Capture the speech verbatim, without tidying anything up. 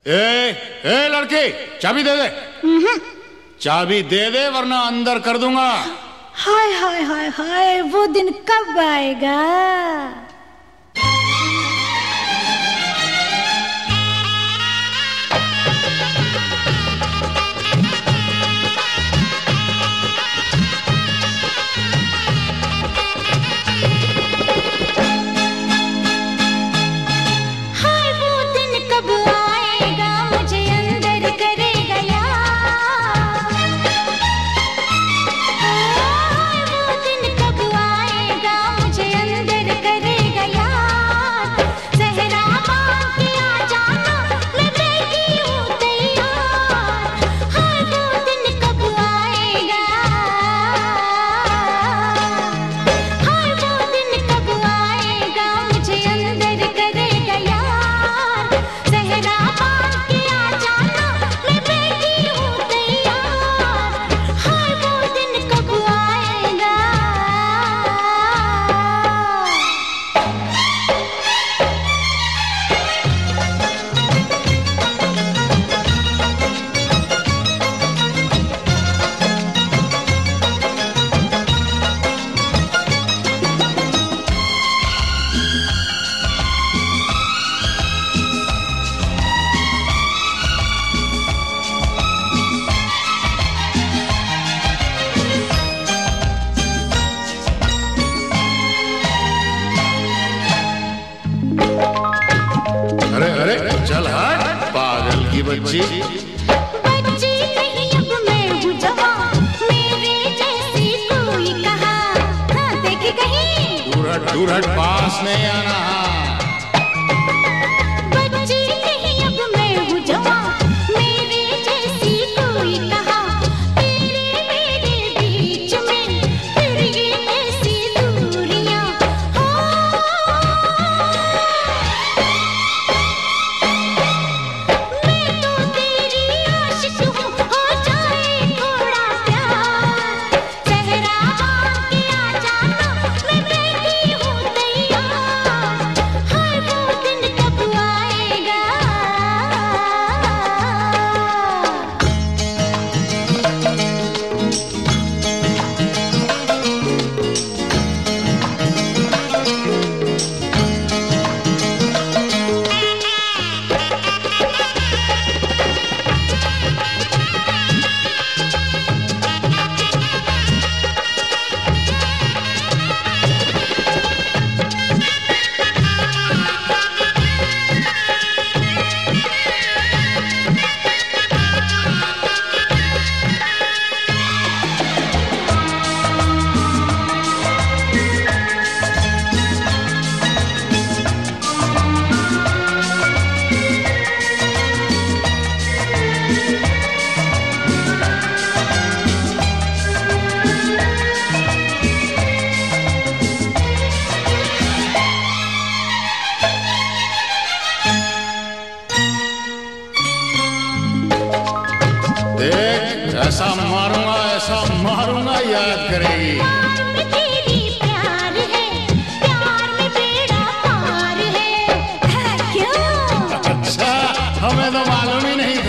ए, ए लड़की, चाबी दे दे। चाबी दे दे वरना अंदर कर दूंगा। हाय हाय हाय हाय, वो दिन कब आएगा? चल हट पागल की बच्ची। बच्ची नहीं अब मैं हूँ जवान, मेरे जैसी कोई कहाँ। हाँ देखे कहीं दूर हट दूर हट, पास नहीं आना। बच्ची नहीं अब मैं हूँ जवान, मेरे जैसी कोई कहाँ। तेरे मेरे बीच में फिर ये कैसी दूरियां। देख ऐसा मारूंगा ऐसा मारूंगा, याद करेगी। प्यार में तेरी प्यार है, प्यार में बेड़ा पार है, है क्यों? अच्छा, हमें तो मालूम ही नहीं था।